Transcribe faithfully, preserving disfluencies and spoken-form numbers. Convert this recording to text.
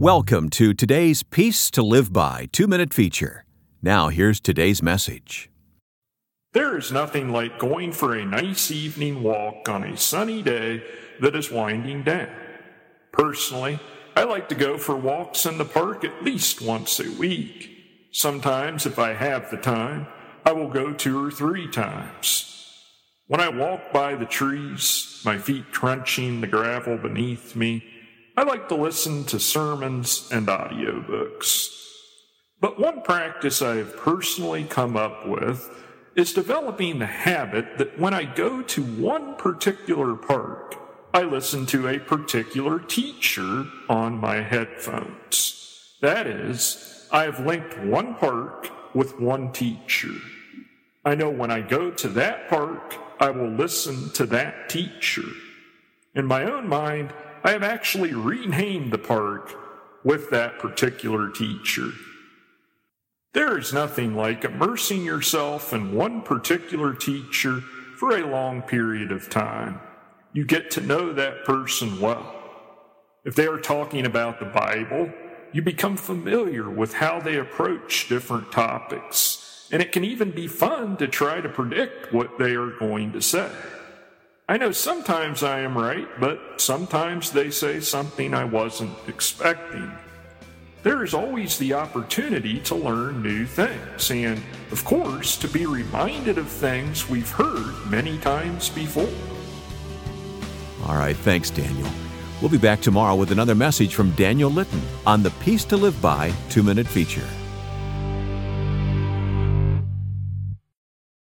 Welcome to today's Peace to Live By two-minute feature. Now here's today's message. There is nothing like going for a nice evening walk on a sunny day that is winding down. Personally, I like to go for walks in the park at least once a week. Sometimes, if I have the time, I will go two or three times. When I walk by the trees, my feet crunching the gravel beneath me, I like to listen to sermons and audiobooks. But one practice I have personally come up with is developing the habit that when I go to one particular park, I listen to a particular teacher on my headphones. That is, I have linked one park with one teacher. I know when I go to that park, I will listen to that teacher. In my own mind, I have actually renamed the park with that particular teacher. There is nothing like immersing yourself in one particular teacher for a long period of time. You get to know that person well. If they are talking about the Bible, you become familiar with how they approach different topics, and it can even be fun to try to predict what they are going to say. I know sometimes I am right, but sometimes they say something I wasn't expecting. There is always the opportunity to learn new things, and, of course, to be reminded of things we've heard many times before. All right, thanks, Daniel. We'll be back tomorrow with another message from Daniel Litton on the Peace to Live By two-minute feature.